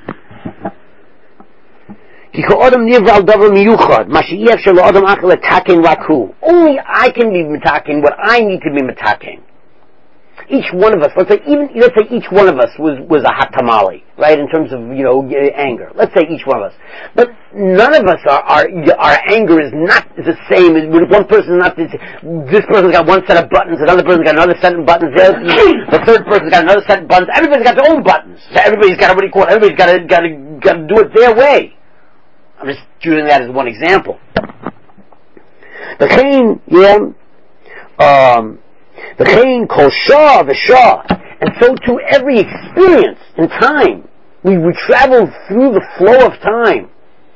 Only I can be mitaken what I need to be mitaken. Each one of us, let's say, even let's say each one of us was was a hot tamale, right? In terms of you know anger, let's say each one of us, but none of us are our our anger is not the same. One person is not this. This person's got one set of buttons, another person's got another set of buttons. The, other, the third person's got another set of buttons. Everybody's got their own buttons. So everybody's got to what do you call it? Everybody's got to got to got to do it their way. I'm just using that as one example. The chain, yeah. Um, The chain kol shah v'shah, and so too every experience in time. We we travel through the flow of time.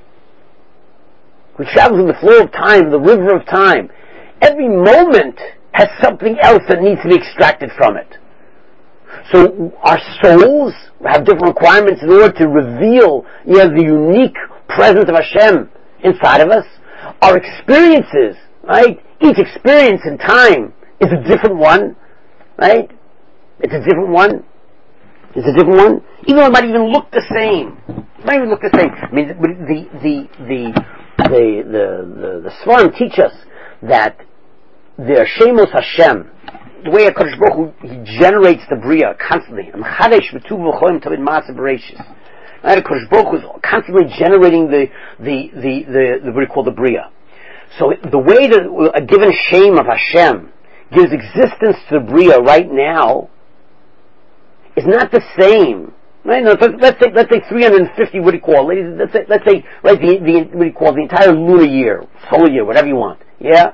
We travel through the flow of time, the river of time. Every moment has something else that needs to be extracted from it. So our souls have different requirements in order to reveal, you know, the unique presence of Hashem inside of us. Our experiences, right? Each experience in time is a different one, right? It's a different one. It's a different one. Even though it might even look the same. It might even look the same. I mean, the the the the the the, the Svarim teach us that the Shemos Hashem, the way HaKadosh Baruch Hu, He generates the Bria constantly. Right? HaKadosh Baruch Hu is constantly generating the the the the, the what we call the Bria. So the way that a given Shem of Hashem gives existence to the Bria right now is not the same. Right? No, let's say let's say three hundred fifty. What do you call it? Let's say let's say right the, the what do you call it, the entire lunar year, solar year, whatever you want. Yeah,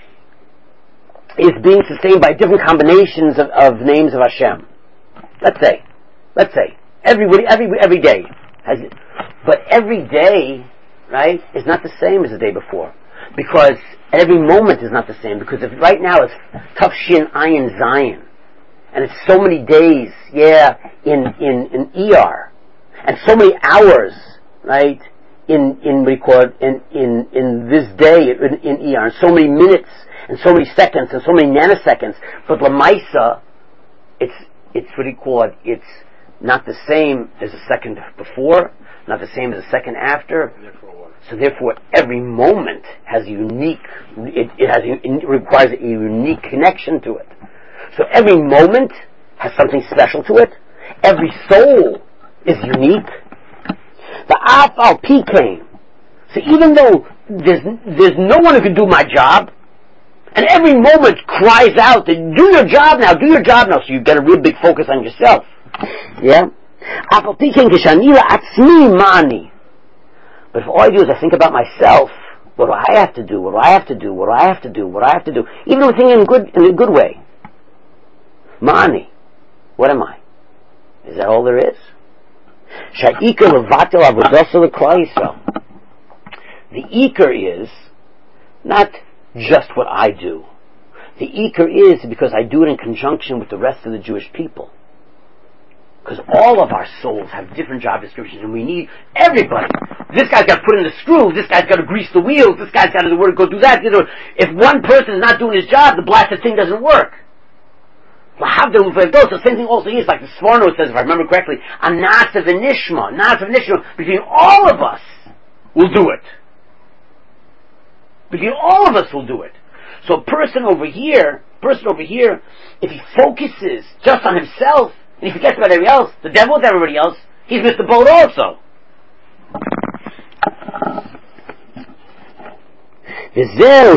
is being sustained by different combinations of, of names of Hashem. Let's say, let's say everybody every every day has, but every day, right, is not the same as the day before, because every moment is not the same, because if right now it's Tav Shin Ayin Zion, and it's so many days, yeah, in in in E R, and so many hours, right, in in we call it, in in in this day in, in E R, and so many minutes, and so many seconds, and so many nanoseconds. But Lamaisa, it's it's what do you call it? It's not the same as the second before, not the same as the second after. So therefore, every moment has a unique. It, it has it requires a unique connection to it. So every moment has something special to it. Every soul is unique. The Afal Pikain. So even though there's there's no one who can do my job, and every moment cries out that do your job now, do your job now. So you get a real big focus on yourself. Yeah. Afal Pikain Kishanila Atzmi Mani. But if all I do is I think about myself, what do I have to do? What do I have to do? What do I have to do? What do I have to do? Even though I'm thinking in good in a good way. Mani. What am I? Is that all there is? Sha'ikar levatel avodosa l'klal Yisrael. The ikar is not just what I do. The ikar is because I do it in conjunction with the rest of the Jewish people. Because all of our souls have different job descriptions, and we need everybody. This guy's got to put in the screw. This guy's got to grease the wheels. This guy's got to go do that. You know, if one person is not doing his job, the blasted thing doesn't work. The same thing also is, like the Sforno says, if I remember correctly, a Nasa v'nishma, Nasa v'nishma, between all of us will do it. Between all of us will do it. So a person over here, person over here, if he focuses just on himself, and he forgets about everybody else, the devil with everybody else, he's missed the boat also. That's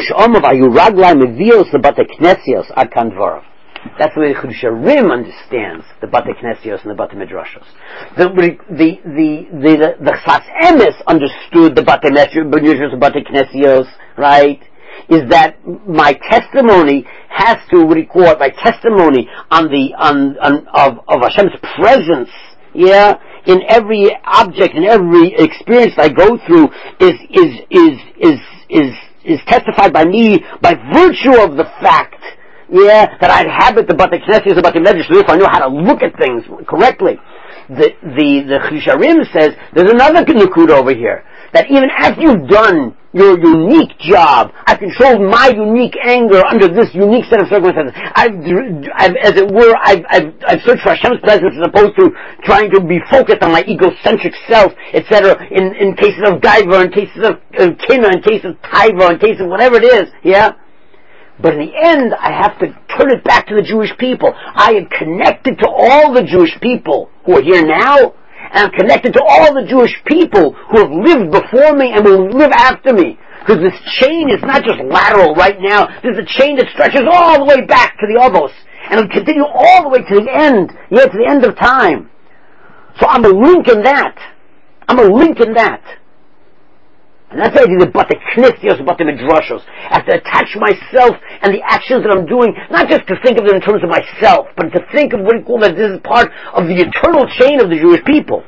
the way the Chiddushei HaRim understands the Batei Knesios and the Batei Midrashos. The the the the the, the Chas Emes understood the Batei Midrashos and Batei Knesios, right? Is that my testimony has to record my testimony on the on, on of of Hashem's presence, yeah, in every object, in every experience I go through is is is is is is testified by me by virtue of the fact, yeah, that I inhabit the Batei Knesios, the Batei Midrash, so if I know how to look at things correctly. The the the Chiddushei HaRim says there's another Nukud over here, that even after you've done your unique job, I've controlled my unique anger under this unique set of circumstances. I've, I've as it were, I've, I've, I've searched for Hashem's presence as opposed to trying to be focused on my egocentric self, et cetera. In in cases of gaiva, in cases of uh, kina, in cases of taiva, in cases of whatever it is, yeah. But in the end, I have to turn it back to the Jewish people. I am connected to all the Jewish people who are here now, and I'm connected to all the Jewish people who have lived before me and will live after me. Because this chain is not just lateral right now. There's a chain that stretches all the way back to the Avos. And it'll continue all the way to the end. Yeah, to the end of time. So I'm a link in that. I'm a link in that. And that's why I do the Batei Knesios, Batei Midrashos. I have to attach myself and the actions that I'm doing, not just to think of them in terms of myself, but to think of what you call that this is part of the eternal chain of the Jewish people.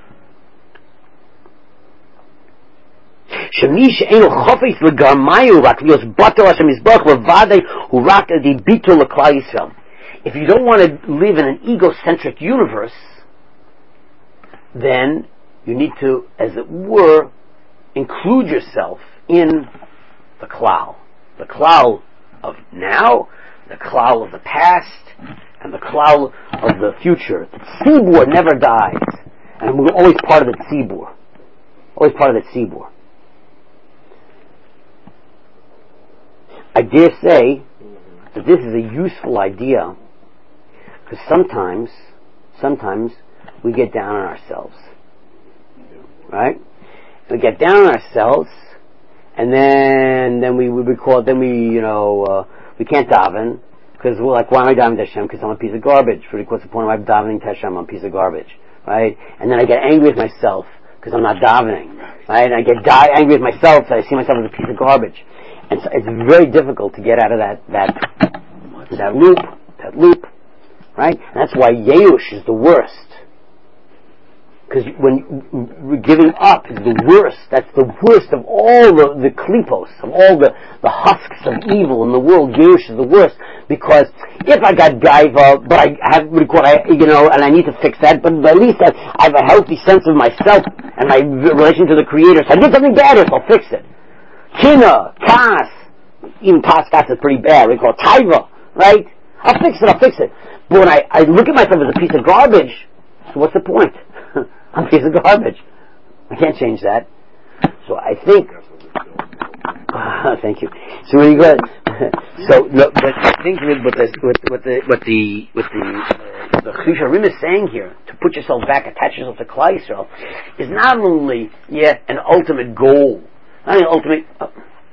If you don't want to live in an egocentric universe, then you need to, as it were, include yourself in the klal. The klal of now, the klal of the past, and the klal of the future. The tzibur never dies. And we're always part of the tzibur. Always part of the tzibur. I dare say that this is a useful idea, because sometimes, sometimes we get down on ourselves. Right? We get down on ourselves, and then then we we record, then we you know uh, we can't daven because we're like, why am I davening to Hashem? Because I'm a piece of garbage. Really, what's the point of my davening to Hashem? I'm a piece of garbage, right? And then I get angry with myself because I'm not davening, right? And I get die angry with myself, so I see myself as a piece of garbage, and so it's very difficult to get out of that that that loop, that loop, right? And that's why Yeush is the worst. Because when giving up is the worst, that's the worst of all the, the klipos, of all the, the husks of evil in the world. Yeush is the worst, because if I got gaiva, but I have, I, you know, and I need to fix that, but at least I, I have a healthy sense of myself and my relation to the Creator, so I did something bad, so I'll fix it. Kina, kas, even kas, kas is pretty bad, we call it taiva, right? I'll fix it, I'll fix it. But when I, I look at myself as a piece of garbage, so what's the point? I'm a piece of garbage. I can't change that. So I think. Uh, thank you. So when you go, so no, but I think with what the what, what the what the what the uh, the Chiddushei HaRim is saying here, to put yourself back, attach yourself to Klal Yisrael, is not only yeah an ultimate goal, not only an ultimate. Uh,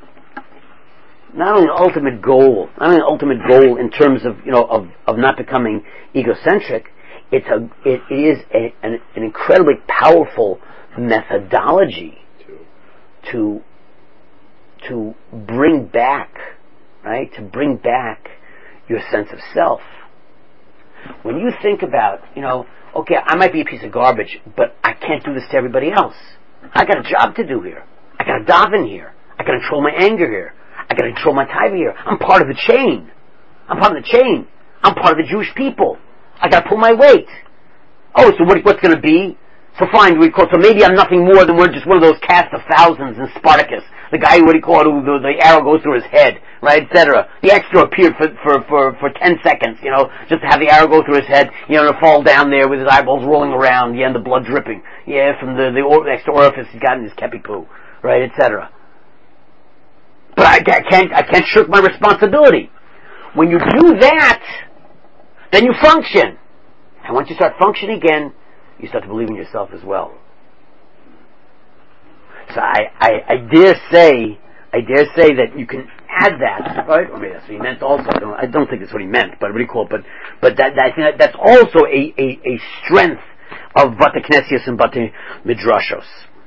Not only an ultimate goal, not only an ultimate goal in terms of you know of, of not becoming egocentric. It's a, it is a, an, an incredibly powerful methodology to, to bring back, right, to bring back your sense of self. When you think about, you know, okay, I might be a piece of garbage, but I can't do this to everybody else. I got a job to do here. I got to daven here. I got to control my anger here. I got to control my taiva here. I'm part of the chain. I'm part of the chain. I'm part of the Jewish people. I got to pull my weight. Oh, so what, what's going to be? So fine, we call, so maybe I'm nothing more than we're just one of those cast of thousands in Spartacus. The guy, what do you call it, who the, the arrow goes through his head, right, et cetera. The extra appeared for, for, for, for ten seconds, you know, just to have the arrow go through his head, you know, and fall down there with his eyeballs rolling around, yeah, and the blood dripping, yeah, from the, the or, extra orifice he's got in his kepi poo, right, et cetera. But I, I can't, I can't shirk my responsibility. When you do that, then you function. And once you start functioning again, you start to believe in yourself as well. So I, I, I dare say, I dare say that you can add that, right? Or maybe that's what he meant also. I don't, I don't think that's what he meant, but really cool. But, but that, that, I think that that's also a, a, a strength of Bate Knesios and Bate Midrashos.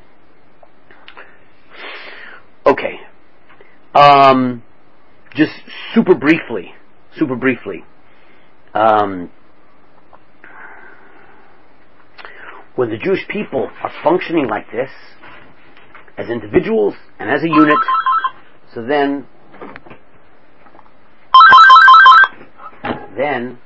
Okay. Um, just super briefly, super briefly. Um, when the Jewish people are functioning like this, as individuals and as a unit, so then, then,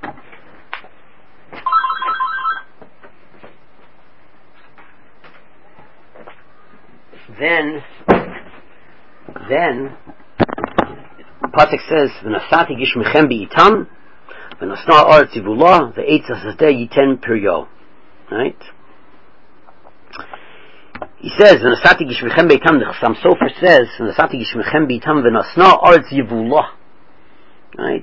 then, then, Pasuk says, "V'nasati gishmechem bi'itam, v'nasna aretz yivula, v'eitz hasateh yiten piryo." Right? He says, "V'nasati gishmechem bi'itam." The Chassam Sofer says, "V'nasati gishmechem bi'itam, v'nasna aretz yivula." Right?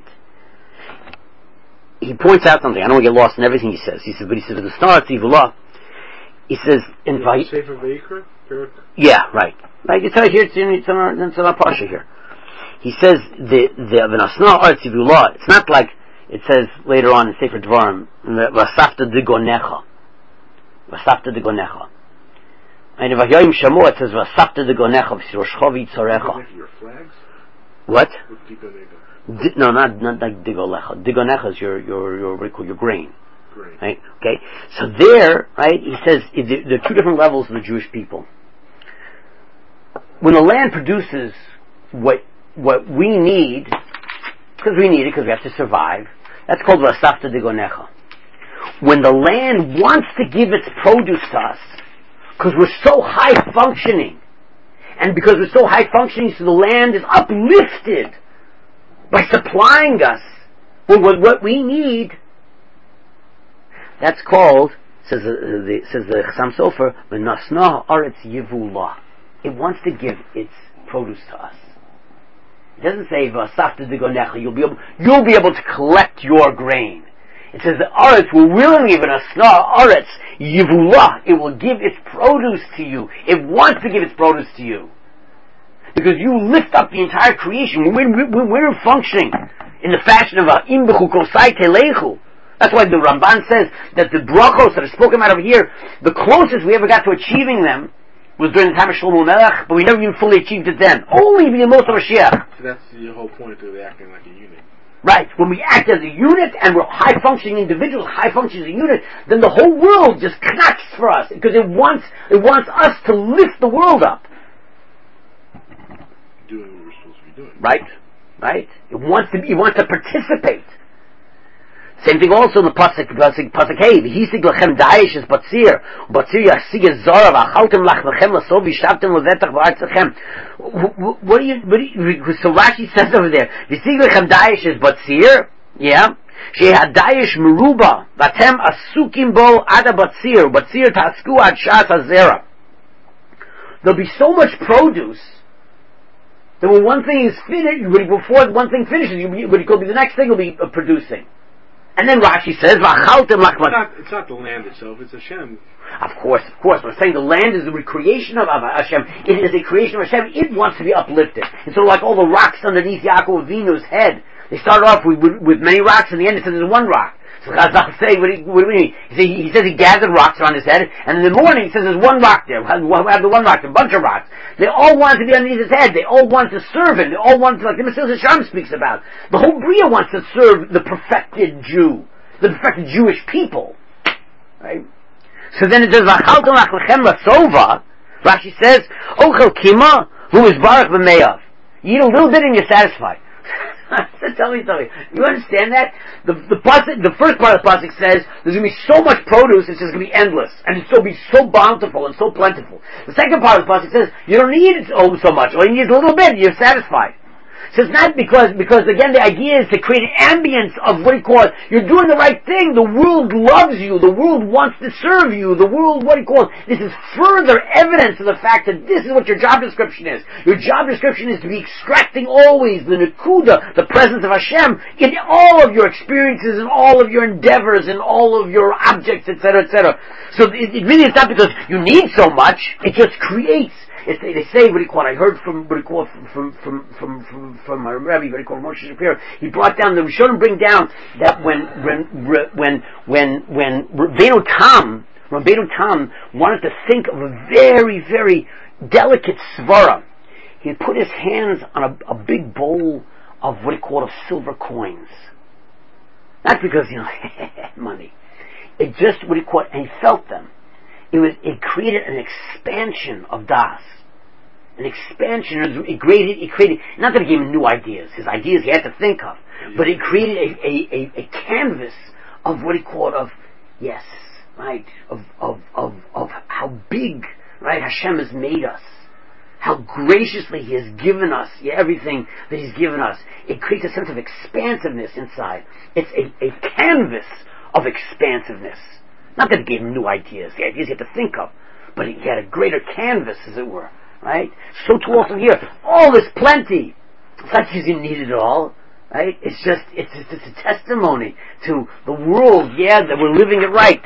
He points out something. I don't want to get lost in everything he says. He says, but he says, "V'nasna aretz yivula." He says, "In Vay." Yeah, right. Like it's right here. It's in it's in our, it's in our parsha here. He says the the v'nasna aretz yivula. It's not like it says later on in Sefer Dvarim, "V'asafta digonecha." V'asafta digonecha. And in Vayayim Shamu it says "V'asafta digonecha v'siroshcha v'yitzarecha." Your flags? What? Di- no, not not like digolecha. Digonecha is your your your what do you call your grain. Grain. Right? Okay. So there, right? He says there are two different levels of the Jewish people. When the land produces what what we need, because we need it, because we have to survive, that's called V'asafta digonecha. When the land wants to give its produce to us, because we're so high functioning, and because we're so high functioning, so the land is uplifted by supplying us with what we need, that's called, says the, the says the Chassam Sofer, "V'nasna aretz yivula." It wants to give its produce to us. It doesn't say "V'asafta digonecha." You'll be able, you'll be able to collect your grain. It says the aretz will willingly give "V'nasna aretz yivula." It will give its produce to you. It wants to give its produce to you because you lift up the entire creation. When we're, we're, we're functioning in the fashion of a im b'chu kosai telechu. That's why the Ramban says that the brachos that are spoken about over here, the closest we ever got to achieving them was during the time of Shlomo Melech, but we never even fully achieved it then. Only the Yemos HaMashiach. So that's the whole point of acting like a unit. Right. When we act as a unit and we're high-functioning individuals, high-functioning as a unit, then the whole world just knocks for us because it wants it wants us to lift the world up. Doing what we're supposed to be doing. Right. Right. It wants to. It wants to participate. Same thing also in the pasuk pasuk pasuk hey v'hisig lachem da'ish es batzir batzir yasig es zara v'achaltem lachem lasov v'shavtem levetach v'artzachem. What do you? What do you? So Rashi says over there v'hisig lachem da'ish es batzir. Yeah. Shehada'ish meruba v'atem asukim bo ad batzir batzir tasku ad shas hazera. There'll be so much produce that when one thing is finished, before one thing finishes, you, what it could be the next thing will be uh, producing. And then Rashi says, "V'achaltem lach." It's not, it's not the land itself; it's Hashem. Of course, of course. We're saying the land is the recreation of Hashem. It is a creation of Hashem. It wants to be uplifted. And so, like all the rocks underneath Yaakov Avinu's head, they start off with, with, with many rocks, and in the end it says there's one rock. So Chazal say, what do, you, what do you mean? He, say, he says he gathered rocks around his head, and in the morning he says there's one rock there. We have the one rock, a bunch of rocks. They all want to be underneath his head. They all want to serve him. They all want to, like the Mesilas Yesharim speaks about. The whole Bria wants to serve the perfected Jew, the perfected Jewish people. Right? So then it says, "V'achaltem lachem lasova." Rashi says, "Ochel kima, who is barak v'meyav." You eat a little bit and you're satisfied. So tell me, tell me. You understand that? The the pasuk, the first part of the pasuk says there's going to be so much produce, it's just going to be endless, and it's going to be so bountiful and so plentiful. The second part of the pasuk says you don't need oh so much, all you need is a little bit, you're satisfied. So it's not because, because again the idea is to create an ambience of what do you call it, you're doing the right thing, the world loves you, the world wants to serve you, the world, what do you call it, this is further evidence of the fact that this is what your job description is. Your job description is to be extracting always the Nakuda, the presence of Hashem, in all of your experiences, in all of your endeavors, in all of your objects, et cetera, et cetera. So it, it really is not because you need so much, it just creates. It's, they say, what do you call it, I heard from, what do you call it, from, from, from, from, from my Rebbe, what do you call it, Moshe Shapiro, he brought down, the Rishonim bring down that when, when, when, when, when Rabbeinu Tam, Rabbeinu Tam wanted to think of a very, very delicate svara, he put his hands on a, a big bowl of what he called of silver coins. Not because, you know, money. It just, what do you call it, and he felt them. It was, it created an expansion of Das. An expansion, it created, it created, not that it gave him new ideas, his ideas he had to think of, but it created a, a, a, a canvas of what he called of, yes, right, of, of, of, of how big, right, Hashem has made us. How graciously He has given us, yeah, everything that He's given us. It creates a sense of expansiveness inside. It's a, a canvas of expansiveness. Not that it gave him new ideas, the ideas he had to think of, but he had a greater canvas, as it were. Right? So too also here. All this plenty. It's not because you need it all. Right? It's just, it's, it's, it's a testimony to the world, yeah, that we're living it right.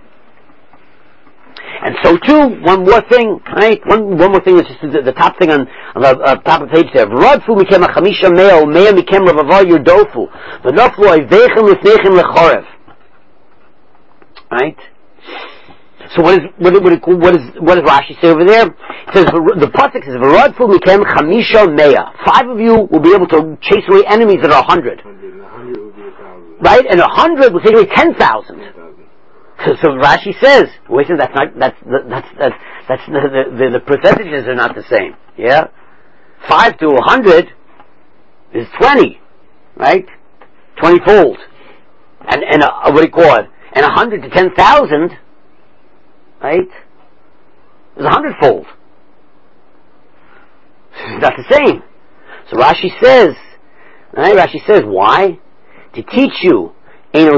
And so too, one more thing, right? One, one more thing, that's just the, the top thing on, on the uh, top of the page there. V'radfu mikem ha'chamisha mea, mea mikem ravava yurdofu. V'naflu oivechem lifnechem lechorev. Right? So what is what, what, what is what does Rashi say over there? It says the pasuk says V'radfu mikem chamisha mea. Five of you will be able to chase away enemies that are a hundred. Right, and a hundred will take away ten thousand. So, so Rashi says, wait a that's not that's that's that's that's the the, the percentages are not the same. Yeah, five to a hundred is twenty, right? Twenty fold, and and a, what do you call it? And a hundred to ten thousand. Right? It's a hundredfold. It's not the same. So Rashi says, right? Rashi says, why? To teach you, to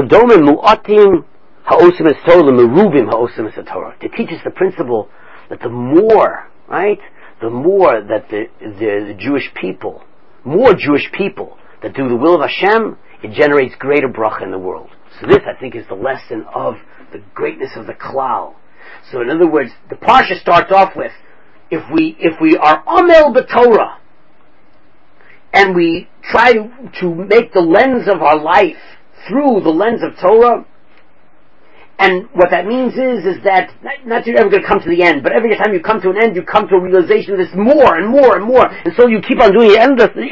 teach us the principle that the more, right? The more that the, the, the Jewish people, more Jewish people that do the will of Hashem, it generates greater bracha in the world. So this, I think, is the lesson of the greatness of the klal. So in other words, the parsha starts off with, if we if we are amel b'Torah, and we try to, to make the lens of our life through the lens of Torah, and what that means is is that not, not that you're ever going to come to the end, but every time you come to an end, you come to a realization of this more and more and more, and so you keep on doing it endlessly.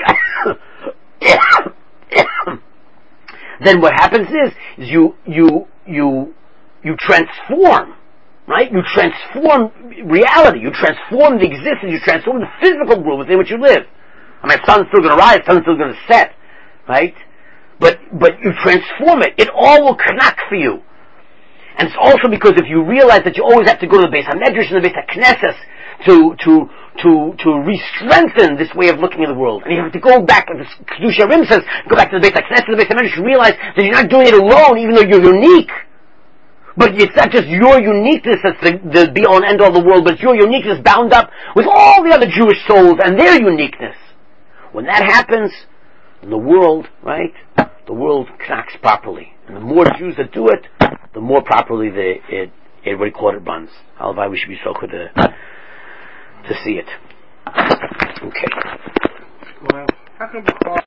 Then what happens is, is you you you you transform. Right? You transform reality. You transform the existence. You transform the physical world within which you live. I mean, sun's still going to rise, sun's still going to set. Right? But, but you transform it. It all will knack for you. And it's also because if you realize that you always have to go to the Beis HaMedrash and the Beis HaKnesses to, to, to, to re-strengthen this way of looking at the world. And you have to go back, as Kedusha Rim says, go back to the Beis HaKnesses and the Beis HaMedrash and realize that you're not doing it alone, even though you're unique. But it's not just your uniqueness that's the, the be-all and end-all of the world, but it's your uniqueness bound up with all the other Jewish souls and their uniqueness. When that happens, the world, right, the world knocks properly. And the more Jews that do it, the more properly the, it, it, what do you call it, runs. However, we should be so good to, to see it. Okay. Well, how come